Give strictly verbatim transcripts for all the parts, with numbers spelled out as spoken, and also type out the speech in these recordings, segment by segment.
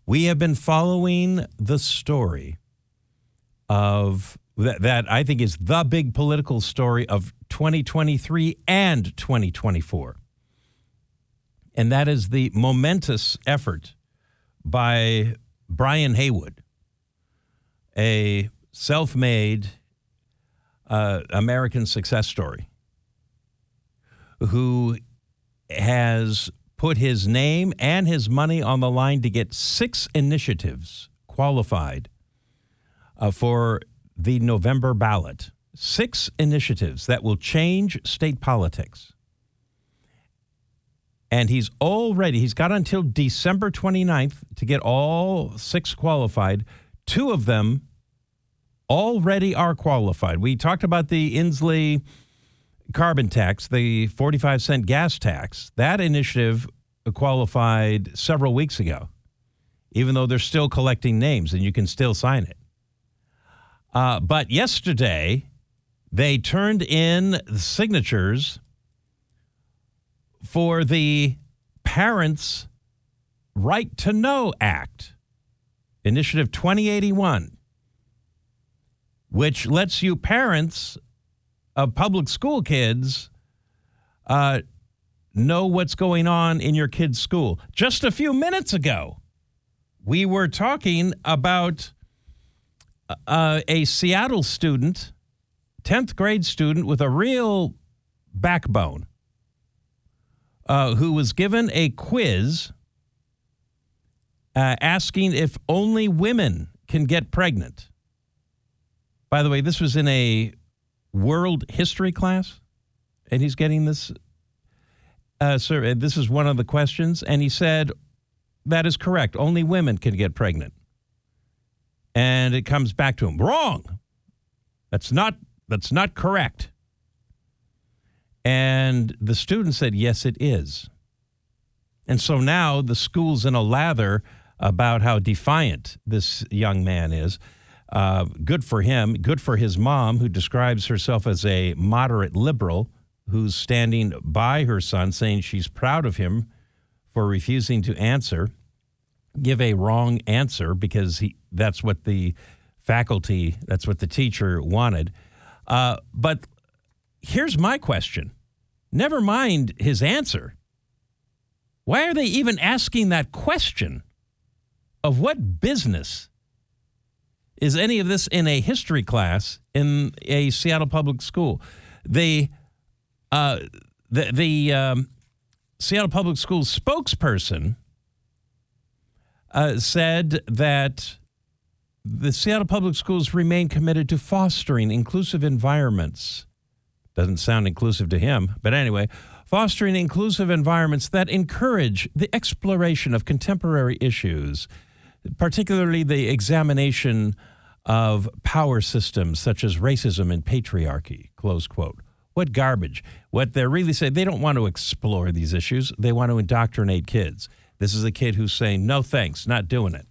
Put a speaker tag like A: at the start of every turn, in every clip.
A: We have been following the story of that, that I think is the big political story of twenty twenty-three and twenty twenty-four. And that is the momentous effort by Brian Haywood, a self-made uh, American success story, who has put his name and his money on the line to get six initiatives qualified uh, for the November ballot. Six initiatives that will change state politics. And he's already, he's got until December twenty-ninth to get all six qualified. Two of them already are qualified. We talked about the Inslee carbon tax, the forty-five cent gas tax. That initiative qualified several weeks ago, even though they're still collecting names and you can still sign it. Uh, but yesterday, they turned in the signatures for the Parents' Right to Know Act, Initiative twenty eighty-one, which lets you parents of public school kids uh, know what's going on in your kid's school. Just a few minutes ago, we were talking about uh, a Seattle student, tenth grade student with a real backbone, uh, who was given a quiz uh, asking if only women can get pregnant. By the way, this was in a world history class, and he's getting this uh, survey. This is one of the questions, and he said, that is correct. Only women can get pregnant. And it comes back to him, wrong. That's not, that's not correct. And the student said, yes, it is. And so now the school's in a lather about how defiant this young man is. Uh, good for him. Good for his mom, who describes herself as a moderate liberal, who's standing by her son, saying she's proud of him for refusing to answer, give a wrong answer because he that's what the faculty, that's what the teacher wanted. Uh, but here's my question. Never mind his answer. Why are they even asking that question? Of what business is any of this in a history class in a Seattle public school? The uh, the, the um, Seattle Public Schools spokesperson uh, said that the Seattle Public Schools remain committed to fostering inclusive environments. Doesn't sound inclusive to him, but anyway, fostering inclusive environments that encourage the exploration of contemporary issues, particularly the examination of power systems such as racism and patriarchy, close quote. What garbage. What they're really saying, they don't want to explore these issues. They want to indoctrinate kids. This is a kid who's saying, no thanks, not doing it.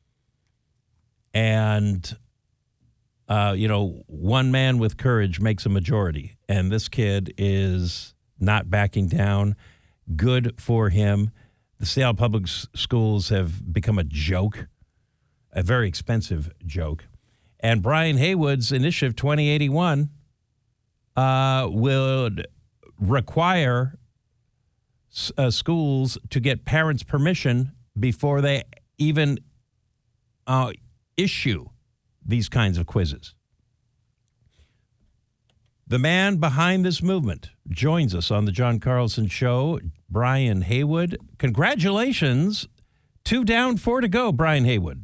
A: And, uh, you know, one man with courage makes a majority. And this kid is not backing down. Good for him. The Seattle Public S- Schools have become a joke, a very expensive joke. And Brian Haywood's Initiative twenty eighty-one uh, would require s- uh, schools to get parents' permission before they even uh, issue these kinds of quizzes. The man behind this movement joins us on the John Carlson Show, Brian Haywood. Congratulations. Two down, four to go, Brian Haywood.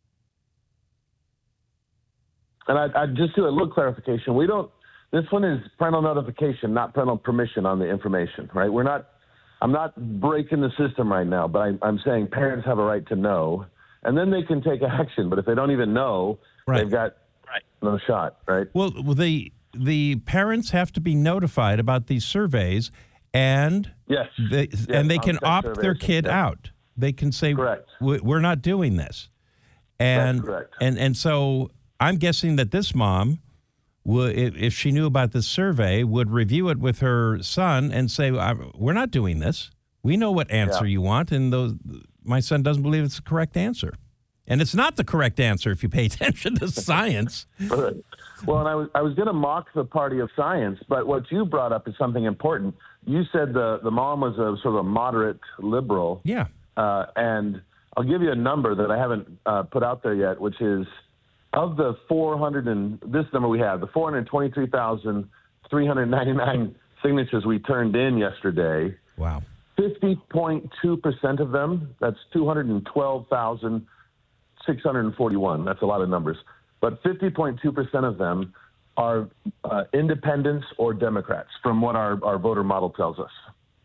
B: And I, I just do a little clarification. We don't, this one is parental notification, not parental permission on the information, right? We're not, I'm not breaking the system right now, but I, I'm saying parents have a right to know, and then they can take action. But if they don't even know, right, they've got right. no shot, right?
A: Well, the the parents have to be notified about these surveys, and
B: yes,
A: they,
B: yes,
A: and they can opt
B: surveys.
A: their kid
B: yeah.
A: out. They can say,
B: correct.
A: we're not doing this. And,
B: That's correct.
A: and, and so I'm guessing that this mom, would, if she knew about this survey, would review it with her son and say, we're not doing this. We know what answer
B: yeah.
A: you want, and those my son doesn't believe it's the correct answer. And it's not the correct answer if you pay attention to science.
B: Well, and I was I was going to mock the party of science, but what you brought up is something important. You said the, the mom was a sort of a moderate liberal.
A: Yeah.
B: Uh, and I'll give you a number that I haven't uh, put out there yet, which is of the four hundred and this number we have, the four hundred twenty-three thousand three hundred ninety-nine signatures we turned in yesterday.
A: Wow.
B: fifty point two percent of them, that's two hundred twelve thousand six hundred forty-one. That's a lot of numbers. But fifty point two percent of them are uh, independents or Democrats, from what our, our voter model tells us.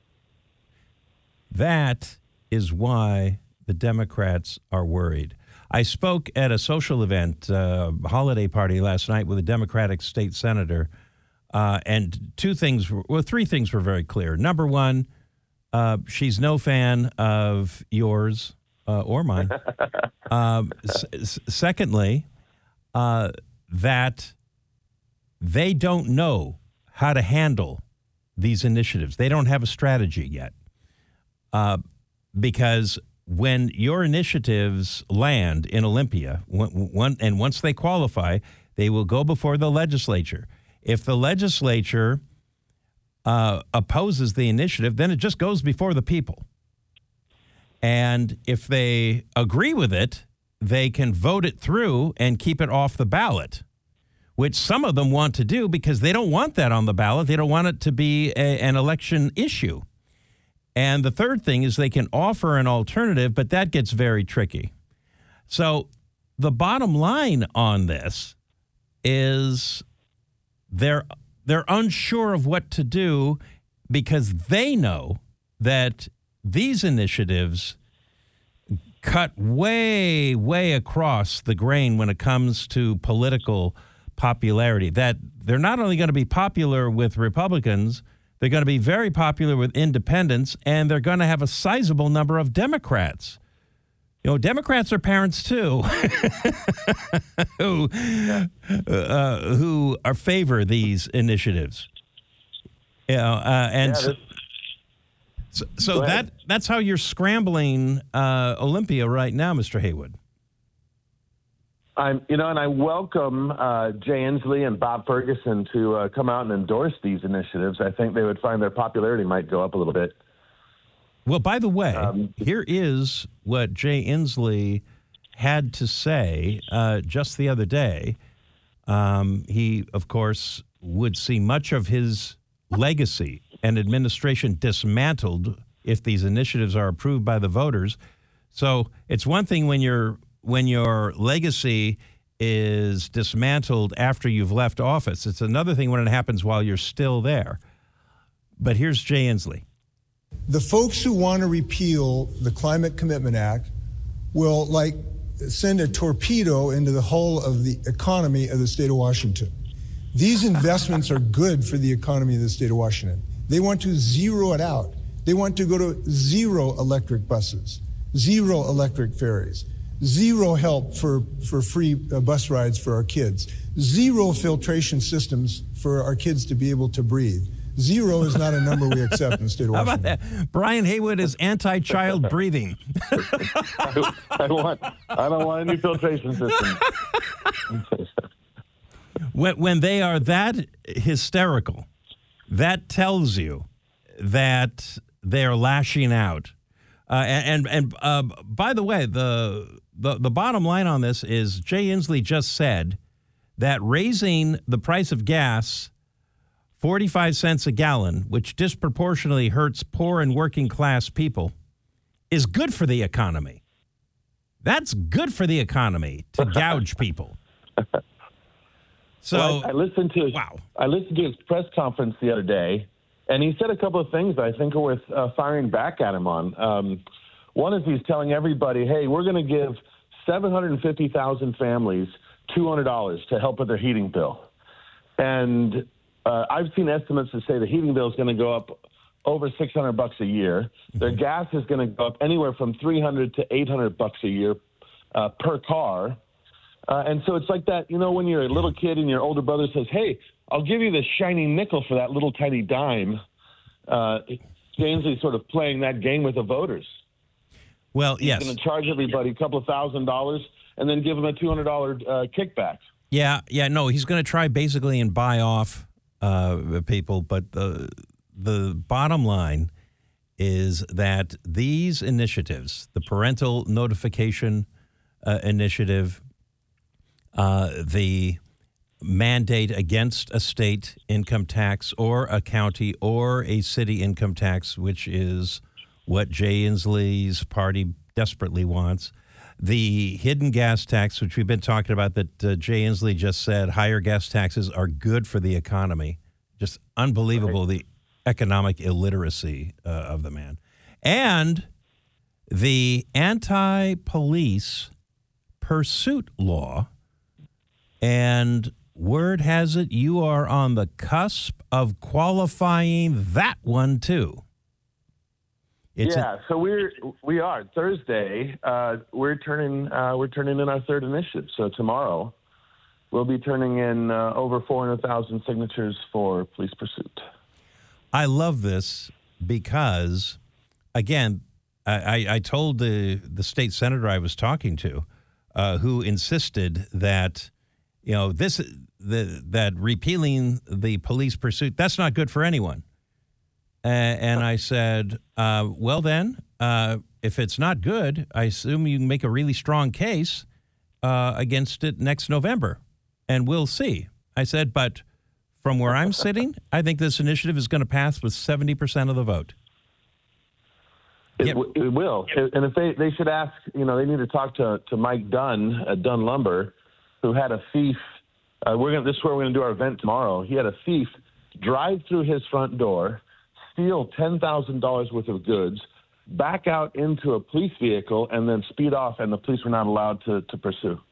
A: That is why the Democrats are worried. I spoke at a social event, uh, holiday party last night with a Democratic state senator, uh, and two things, were, well, three things were very clear. Number one, uh, she's no fan of yours uh, or mine. um, s- secondly, uh, that they don't know how to handle these initiatives. They don't have a strategy yet. Uh, because when your initiatives land in Olympia, one, one, and once they qualify, they will go before the legislature. If the legislature uh, opposes the initiative, then it just goes before the people. And if they agree with it, they can vote it through and keep it off the ballot, which some of them want to do because they don't want that on the ballot. They don't want it to be a, an election issue. And the third thing is they can offer an alternative, but that gets very tricky. So the bottom line on this is they're they're unsure of what to do because they know that these initiatives cut way, way across the grain when it comes to political popularity, that they're not only going to be popular with Republicans, they're going to be very popular with independents, and they're going to have a sizable number of Democrats. You know, Democrats are parents, too, who, uh, who are favor these initiatives. You know, uh, and
B: yeah,
A: so, so, so that that's how you're scrambling uh, Olympia right now, Mister Haywood.
B: I'm, you know, and I welcome uh, Jay Inslee and Bob Ferguson to uh, come out and endorse these initiatives. I think they would find their popularity might go up a little bit.
A: Well, by the way,
B: um,
A: here is what Jay Inslee had to say uh, just the other day. Um, he, of course, would see much of his legacy and administration dismantled if these initiatives are approved by the voters. So it's one thing when you're when your legacy is dismantled after you've left office. It's another thing when it happens while you're still there. But here's Jay Inslee.
C: The folks who want to repeal the Climate Commitment Act will, like, send a torpedo into the hull of the economy of the state of Washington. These investments are good for the economy of the state of Washington. They want to zero it out. They want to go to zero electric buses, zero electric ferries, zero help for, for free uh, bus rides for our kids, zero filtration systems for our kids to be able to breathe. Zero is not a number we accept in the state of Washington.
A: How about that? Brian Haywood is anti-child breathing.
B: I, I, want, I don't want any filtration system.
A: when, when they are that hysterical, that tells you that they're lashing out. Uh, and and, and uh, by the way, the, the the bottom line on this is Jay Inslee just said that raising the price of gas forty-five cents a gallon, which disproportionately hurts poor and working class people, is good for the economy. That's good for the economy to gouge people. So
B: well, I, I listened to his,
A: wow.
B: I listened to his press conference the other day, and he said a couple of things that I think are worth uh, firing back at him on. Um, one is he's telling everybody, hey, we're going to give seven hundred fifty thousand families two hundred dollars to help with their heating bill. And uh, I've seen estimates that say the heating bill is going to go up over six hundred bucks a year. Mm-hmm. Their gas is going to go up anywhere from three hundred to eight hundred bucks a year uh, per car. Uh, and so it's like that, you know, when you're a little kid and your older brother says, hey, I'll give you this shiny nickel for that little tiny dime. Uh, Jay Inslee's sort of playing that game with the voters.
A: Well,
B: He's
A: yes.
B: going to charge everybody a couple of thousand dollars and then give them a two hundred dollars uh, kickback.
A: Yeah, yeah, no, he's going to try basically and buy off uh, people. But the, the bottom line is that these initiatives, the parental notification uh, initiative, uh, the mandate against a state income tax or a county or a city income tax, which is what Jay Inslee's party desperately wants. The hidden gas tax, which we've been talking about, that uh, Jay Inslee just said higher gas taxes are good for the economy. Just unbelievable, right. The economic illiteracy uh, of the man. And the anti-police pursuit law. And word has it you are on the cusp of qualifying that one, too. It's
B: yeah,
A: a-
B: so we're we are Thursday. Uh, we're turning uh, we're turning in our third initiative. So tomorrow, we'll be turning in uh, over four hundred thousand signatures for police pursuit.
A: I love this because, again, I, I told the the state senator I was talking to, uh, who insisted that you know this the that repealing the police pursuit, that's not good for anyone. Uh, and I said, uh, well, then, uh, if it's not good, I assume you can make a really strong case uh, against it next November, and we'll see. I said, but from where I'm sitting, I think this initiative is going to pass with seventy percent of the vote.
B: It,
A: Yep.
B: w- it will. And if they, they should ask, you know, they need to talk to, to Mike Dunn at Dunn Lumber, who had a thief. Uh, we're gonna, this is where we're going to do our event tomorrow. He had a thief drive through his front door, steal ten thousand dollars worth of goods, back out into a police vehicle, and then speed off, and the police were not allowed to, to pursue.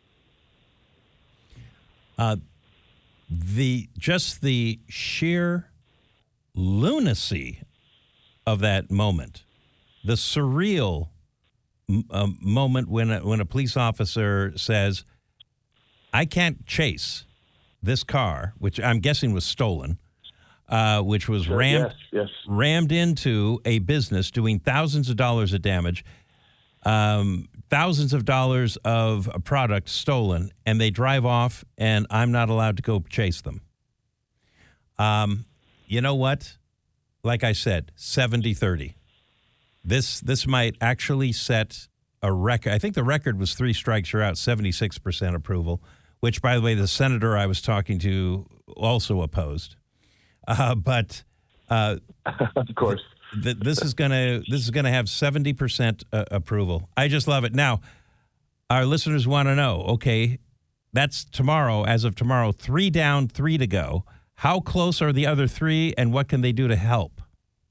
A: Uh, the just the sheer lunacy of that moment, the surreal uh, moment when a, when a police officer says, I can't chase this car, which I'm guessing was stolen, uh, which was
B: Sure,
A: rammed,
B: yes, yes.
A: rammed into a business doing thousands of dollars of damage, um, thousands of dollars of a product stolen, and they drive off, and I'm not allowed to go chase them. Um, you know what? Like I said, seventy thirty. This this might actually set a record. I think the record was three strikes you're out, seventy-six percent approval, which, by the way, the senator I was talking to also opposed. Uh, but uh,
B: of course,
A: th- th- this is gonna this is gonna have seventy percent uh, approval. I just love it. Now, our listeners want to know. Okay, that's tomorrow. As of tomorrow, three down, three to go. How close are the other three, and what can they do to help?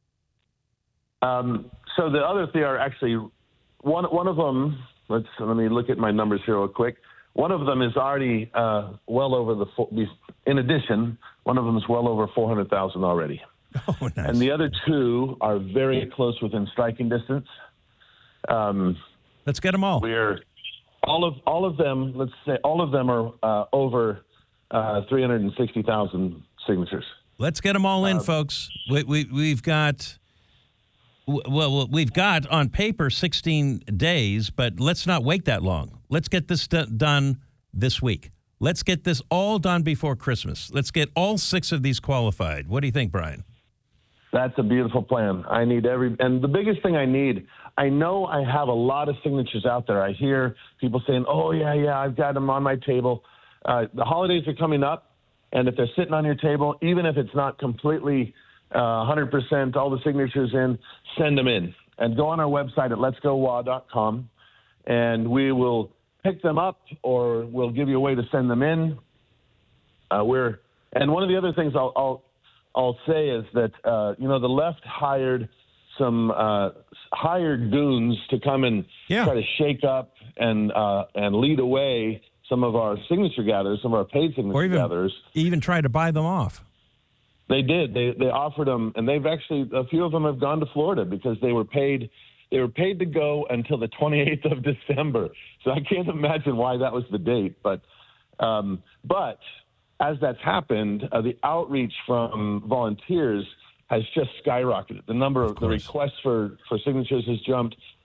B: Um, so the other three are actually one. One of them. Let's let me look at my numbers here real quick. One of them is already uh, well over the. In addition, one of them is well over four hundred thousand already.
A: Oh, nice.
B: And the other two are very close within striking distance. Um,
A: Let's get them all.
B: We're all of all of them. Let's say all of them are uh, over uh, three hundred and sixty thousand signatures.
A: Let's get them all in,
B: Uh,
A: folks. We, we we've got. Well, we've got on paper sixteen days, but let's not wait that long. Let's get this d- done this week. Let's get this all done before Christmas. Let's get all six of these qualified. What do you think, Brian?
B: That's a beautiful plan. I need every, and the biggest thing I need, I know I have a lot of signatures out there. I hear people saying, oh, yeah, yeah, I've got them on my table. Uh, the holidays are coming up, and if they're sitting on your table, even if it's not completely uh, one hundred percent all the signatures in, send them in. And go on our website at lets go w a dot com, and we will pick them up, or we'll give you a way to send them in. Uh, we're and one of the other things I'll I'll, I'll say is that uh, you know the left hired some uh, hired goons to come and
A: Yeah.
B: try to shake up and uh, and lead away some of our signature gatherers, some of our paid signature
A: Or even
B: gatherers.
A: even try to buy them off.
B: They did. They they offered them, and they've actually a few of them have gone to Florida because they were paid. They were paid to go until the twenty-eighth of December. So I can't imagine why that was the date. But um, but as that's happened, uh, the outreach from volunteers has just skyrocketed. The number of,
A: Of
B: the
A: course.
B: requests for, for signatures has jumped.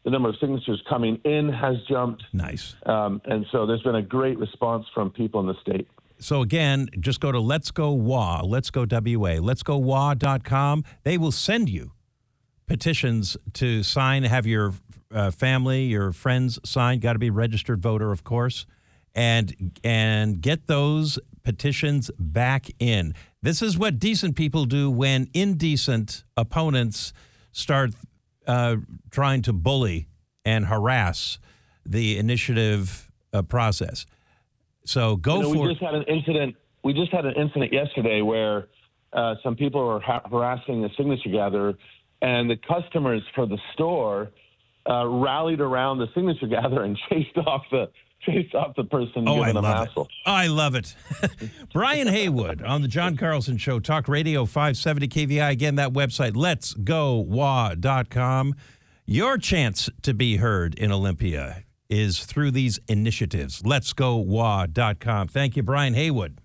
B: The number of signatures coming in has jumped.
A: Nice.
B: Um, and so there's been a great response from people in the state.
A: So again, just go to Let's Go W A, Let's Go W A, Let's Go W A dot com. They will send you petitions to sign, have your uh, family, your friends sign. Got to be a registered voter, of course, and and get those petitions back in. This is what decent people do when indecent opponents start uh, trying to bully and harass the initiative uh, process. So go
B: you know,
A: for
B: we just had an incident. We just had an incident yesterday where uh, some people were ha- harassing a signature gatherer, and the customers for the store uh, rallied around the signature gatherer and chased off the chased off the person
A: oh,
B: giving
A: I
B: them
A: love
B: hassle.
A: It. I love it. Brian Haywood on the John Carlson Show, Talk Radio five seventy K V I. Again, that website, Let's Go W A dot com. Your chance to be heard in Olympia is through these initiatives. Let's Go W A dot com. Thank you, Brian Haywood.